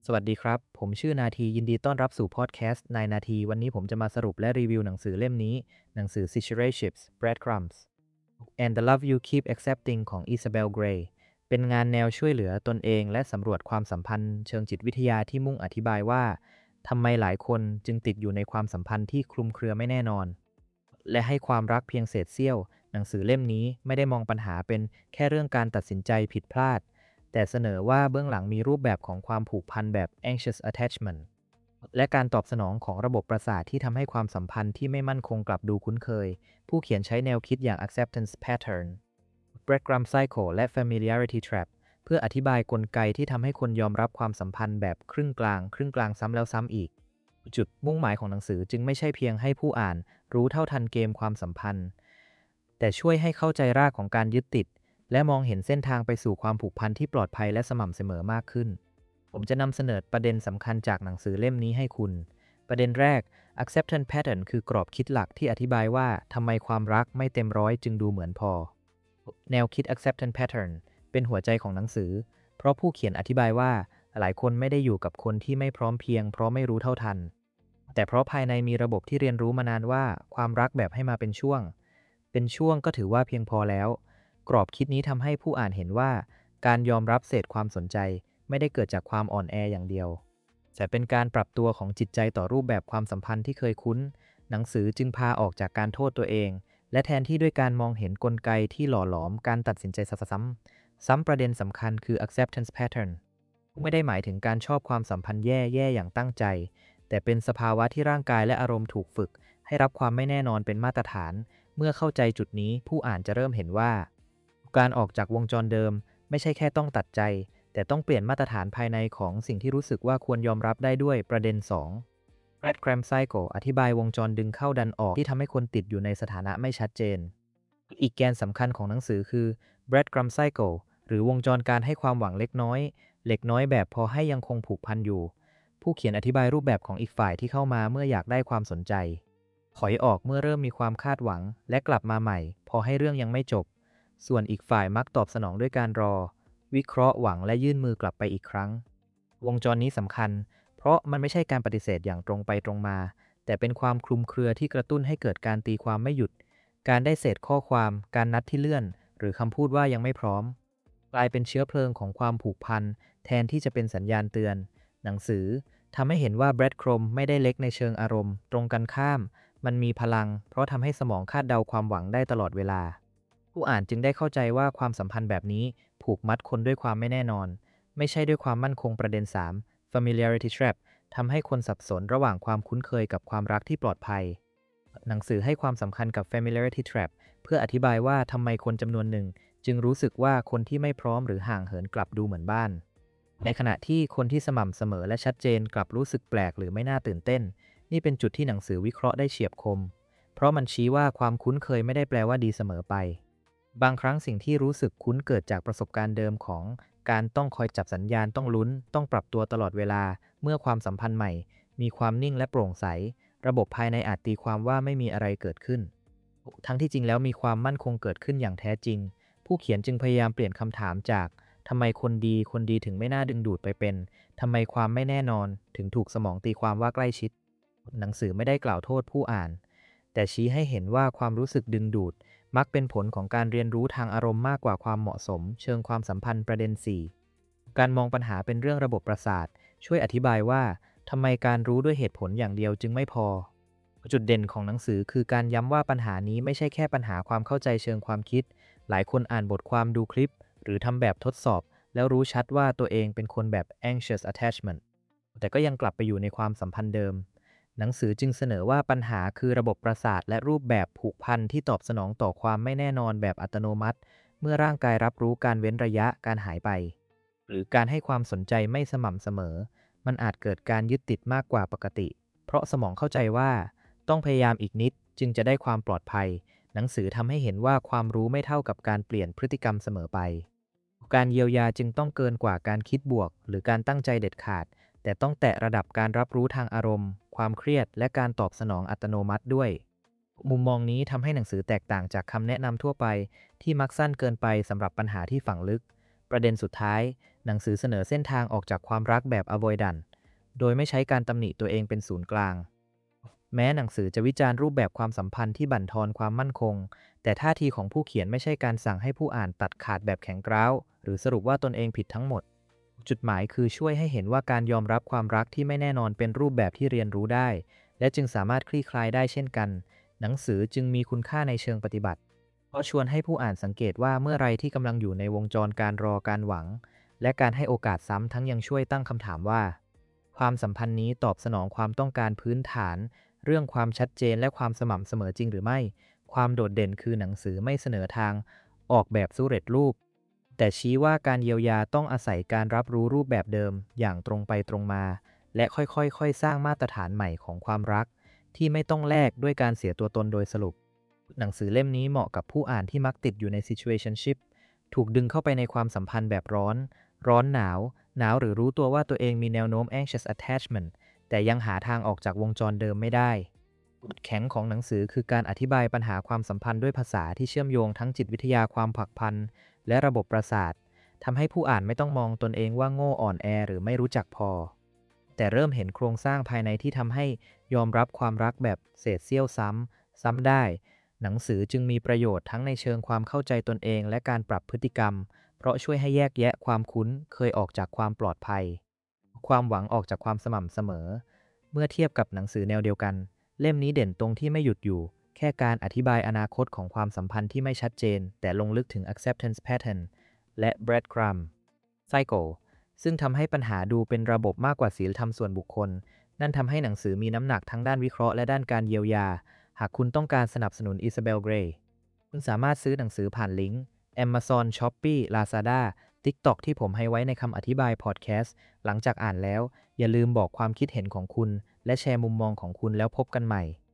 สวัสดีครับ ผมชื่อนาทียินดีต้อนรับสู่พอดแคสต์นายนาทีวันนี้ผมจะมาสรุปและรีวิวหนังสือเล่มนี้หนังสือ Situationships Breadcrumbs and the Love You Keep Accepting ของ Isabel Gray เป็นงานแนวช่วยเหลือตนเองและสำรวจความสัมพันธ์เชิงจิตวิทยาที่มุ่งอธิบายว่าทำไมหลายคนจึงติดอยู่ในความสัมพันธ์ที่คลุมเครือไม่แน่นอนและให้ความรักเพียงเศษเสี้ยวหนังสือเล่มนี้ไม่ได้มองปัญหาเป็นแค่เรื่องการตัดสินใจผิดพลาด แต่เสนอว่าเบื้องหลังมีรูปแบบของความผูกพันแบบ anxious attachment และการตอบสนองของระบบประสาทที่ทำให้ความสัมพันธ์ที่ไม่มั่นคงกลับดูคุ้นเคย ผู้เขียนใช้แนวคิดอย่าง acceptance pattern breadcrumb cycle และ familiarity trap เพื่ออธิบายกลไกที่ทำให้คนยอมรับความสัมพันธ์แบบครึ่งกลางซ้ำแล้วซ้ำอีก จุดมุ่งหมายของหนังสือจึงไม่ใช่เพียงให้ผู้อ่านรู้เท่าทันเกมความสัมพันธ์แต่ช่วยให้เข้าใจรากของการยึดติด และมองเห็นเส้นทางไปสู่ความผูกพันที่ปลอดภัยและสม่ำเสมอมากขึ้น ผมจะนำเสนอประเด็นสำคัญจากหนังสือเล่มนี้ให้คุณ ประเด็นแรก acceptance pattern คือกรอบคิดหลักที่อธิบายว่าทำไมความรักไม่เต็มร้อยจึงดูเหมือนพอ แนวคิด acceptance pattern เป็นหัวใจของหนังสือ เพราะผู้เขียนอธิบายว่าหลายคนไม่ได้อยู่กับคนที่ไม่พร้อมเพียงเพราะไม่รู้เท่าทัน แต่เพราะภายในมีระบบที่เรียนรู้มานานว่าความรักแบบให้มาเป็นช่วง ก็ถือว่าเพียงพอแล้ว กรอบคิดนี้ทำให้ผู้อ่านเห็นว่าการยอมรับเศษความสนใจไม่ได้เกิดจากความอ่อนแออย่างเดียว แต่เป็นการปรับตัวของจิตใจต่อรูปแบบความสัมพันธ์ที่เคยคุ้น หนังสือจึงพาออกจากการโทษตัวเอง และแทนที่ด้วยการมองเห็นกลไกที่หล่อหลอมการตัดสินใจซ้ำประเด็นสำคัญคือ acceptance pattern ไม่ได้หมายถึงการชอบความสัมพันธ์แย่อย่างตั้งใจ แต่เป็นสภาวะที่ร่างกายและอารมณ์ถูกฝึกให้รับความไม่แน่นอนเป็นมาตรฐาน เมื่อเข้าใจจุดนี้ผู้อ่านจะเริ่มเห็นว่าการออกจากวงจรเดิมไม่ใช่แค่ต้องตัดใจแต่ต้องเปลี่ยนมาตรฐานภายในของสิ่งที่รู้สึกว่าควรยอมรับได้ด้วยประเด็น2 breadcrumb cycle อธิบายวงจรดึงเข้าดันออกที่ทำให้คนติดอยู่ในสถานะไม่ชัดเจนอีกแกนสำคัญของหนังสือคือ breadcrumb cycle หรือวงจรการให้ความหวังเล็กน้อยแบบพอให้ยังคงผูกพันอยู่ผู้เขียนอธิบายรูปแบบของอีกฝ่ายที่เข้ามาเมื่ออยากได้ความสนใจถอยออกเมื่อเริ่มมีความคาดหวังและกลับมาใหม่พอให้เรื่องยังไม่จบส่วนอีกฝ่ายมักตอบสนองด้วยการรอวิเคราะห์หวังและยื่นมือกลับไปอีกครั้งวงจรนี้สำคัญเพราะมันไม่ใช่การปฏิเสธอย่างตรงไปตรงมาแต่เป็นความคลุมเครือที่กระตุ้นให้เกิดการตีความไม่หยุดการได้เศษข้อความการนัดที่เลื่อนหรือคำพูดว่ายังไม่พร้อมกลายเป็นเชื้อเพลิงของความผูกพันแทนที่จะเป็นสัญญาณเตือนหนังสือทำให้เห็นว่า breadcrumb ไม่ได้เล็กในเชิงอารมณ์ตรงกันข้ามมันมีพลังเพราะทำให้สมองคาดเดาความหวังได้ตลอดเวลาผู้อ่านจึงได้เข้าใจว่าความสัมพันธ์แบบนี้ผูกมัดคนด้วยความไม่แน่นอนไม่ใช่ด้วยความมั่นคงประเด็น3 familiarity trap ทำให้คนสับสนระหว่างความคุ้นเคยกับความรักที่ปลอดภัยหนังสือให้ความสำคัญกับ familiarity trap เพื่ออธิบายว่าทำไมคนจำนวนหนึ่งจึงรู้สึกว่าคนที่ไม่พร้อมหรือห่างเหินกลับดูเหมือนบ้านในขณะที่คนที่สม่ำเสมอและชัดเจนกลับรู้สึกแปลกหรือไม่น่าตื่นเต้นนี่เป็นจุดที่หนังสือวิเคราะห์ได้เฉียบคมเพราะมันชี้ว่าความคุ้นเคยไม่ได้แปลว่าดีเสมอไปบางครั้งสิ่งที่รู้สึกคุ้นเกิดจากประสบการณ์เดิมของการต้องคอยจับสัญญาณต้องลุ้นต้องปรับตัวตลอดเวลาเมื่อความสัมพันธ์ใหม่มีความนิ่งและโปร่งใสระบบภายในอาจตีความว่าไม่มีอะไรเกิดขึ้นทั้งที่จริงแล้วมีความมั่นคงเกิดขึ้นอย่างแท้จริงผู้เขียนจึงพยายามเปลี่ยนคำถามจากทำไมคนดีถึงไม่น่าดึงดูดไปเป็นทำไมความไม่แน่นอนถึงถูกสมองตีความว่าใกล้ชิดหนังสือไม่ได้กล่าวโทษผู้อ่านแต่ชี้ให้เห็นว่าความรู้สึกดึงดูดมักเป็นผลของการเรียนรู้ทางอารมณ์มากกว่าความเหมาะสมเชิงความสัมพันธ์ประเด็น4การมองปัญหาเป็นเรื่องระบบประสาทช่วยอธิบายว่าทำไมการรู้ด้วยเหตุผลอย่างเดียวจึงไม่พอจุดเด่นของหนังสือคือการย้ำว่าปัญหานี้ไม่ใช่แค่ปัญหาความเข้าใจเชิงความคิดหลายคนอ่านบทความดูคลิปหรือทำแบบทดสอบแล้วรู้ชัดว่าตัวเองเป็นคนแบบ anxious attachment แต่ก็ยังกลับไปอยู่ในความสัมพันธ์เดิมหนังสือจึงเสนอว่าปัญหาคือระบบประสาทและรูปแบบผูกพันที่ตอบสนองต่อความไม่แน่นอนแบบอัตโนมัติเมื่อร่างกายรับรู้การเว้นระยะการหายไปหรือการให้ความสนใจไม่สม่ำเสมอมันอาจเกิดการยึดติดมากกว่าปกติเพราะสมองเข้าใจว่าต้องพยายามอีกนิดจึงจะได้ความปลอดภัยหนังสือทำให้เห็นว่าความรู้ไม่เท่ากับการเปลี่ยนพฤติกรรมเสมอไปการเยียวยาจึงต้องเกินกว่าการคิดบวกหรือการตั้งใจเด็ดขาดแต่ต้องแตะระดับการรับรู้ทางอารมณ์ความเครียดและการตอบสนองอัตโนมัติด้วยมุมมองนี้ทำให้หนังสือแตกต่างจากคำแนะนำทั่วไปที่มักสั้นเกินไปสำหรับปัญหาที่ฝังลึกประเด็นสุดท้ายหนังสือเสนอเส้นทางออกจากความรักแบบ avoidant โดยไม่ใช้การตำหนิตัวเองเป็นศูนย์กลางแม้หนังสือจะวิจารณ์รูปแบบความสัมพันธ์ที่บั่นทอนความมั่นคงแต่ท่าทีของผู้เขียนไม่ใช่การสั่งให้ผู้อ่านตัดขาดแบบแข็งกร้าวหรือสรุปว่าตนเองผิดทั้งหมดจุดหมายคือช่วยให้เห็นว่าการยอมรับความรักที่ไม่แน่นอนเป็นรูปแบบที่เรียนรู้ได้และจึงสามารถคลี่คลายได้เช่นกันหนังสือจึงมีคุณค่าในเชิงปฏิบัติเพราะชวนให้ผู้อ่านสังเกตว่าเมื่อไรที่กำลังอยู่ในวงจรการรอการหวังและการให้โอกาสซ้ำทั้งยังช่วยตั้งคำถามว่าความสัมพันธ์นี้ตอบสนองความต้องการพื้นฐานเรื่องความชัดเจนและความสม่ำเสมอจริงหรือไม่ความโดดเด่นคือหนังสือไม่เสนอทางออกแบบสำเร็จรูปแต่ชี้ว่าการเยียวยาต้องอาศัยการรับรู้รูปแบบเดิมอย่างตรงไปตรงมาและค่อยๆสร้างมาตรฐานใหม่ของความรักที่ไม่ต้องแลกด้วยการเสียตัวตนโดยสรุปหนังสือเล่มนี้เหมาะกับผู้อ่านที่มักติดอยู่ใน situationship ถูกดึงเข้าไปในความสัมพันธ์แบบร้อนหนาวหรือรู้ตัวว่าตัวเองมีแนวโน้ม anxious attachment แต่ยังหาทางออกจากวงจรเดิมไม่ได้จุดแข็งของหนังสือคือการอธิบายปัญหาความสัมพันธ์ด้วยภาษาที่เชื่อมโยงทั้งจิตวิทยาความผักพันและระบบประสาททำให้ผู้อ่านไม่ต้องมองตนเองว่าโง่อ่อนแอหรือไม่รู้จักพอแต่เริ่มเห็นโครงสร้างภายในที่ทำให้ยอมรับความรักแบบเศษเสี้ยวซ้ำได้หนังสือจึงมีประโยชน์ทั้งในเชิงความเข้าใจตนเองและการปรับพฤติกรรมเพราะช่วยให้แยกแยะความคุ้นเคยออกจากความปลอดภัยความหวังออกจากความสม่ำเสมอเมื่อเทียบกับหนังสือแนวเดียวกันเล่มนี้เด่นตรงที่ไม่หยุดอยู่แค่การอธิบายอนาคตของความสัมพันธ์ที่ไม่ชัดเจนแต่ลงลึกถึง acceptance pattern และ breadcrumb cycle ซึ่งทำให้ปัญหาดูเป็นระบบมากกว่าศีลธรรมส่วนบุคคลนั่นทำให้หนังสือมีน้ำหนักทั้งด้านวิเคราะห์และด้านการเยียวยาหากคุณต้องการสนับสนุนอิซาเบล เกรย์คุณสามารถซื้อหนังสือผ่านลิงก์ Amazon Shopee Lazada TikTok ที่ผมให้ไว้ในคำอธิบายพอดแคสต์หลังจากอ่านแล้วอย่าลืมบอกความคิดเห็นของคุณและแชร์มุมมองของคุณแล้วพบกันใหม่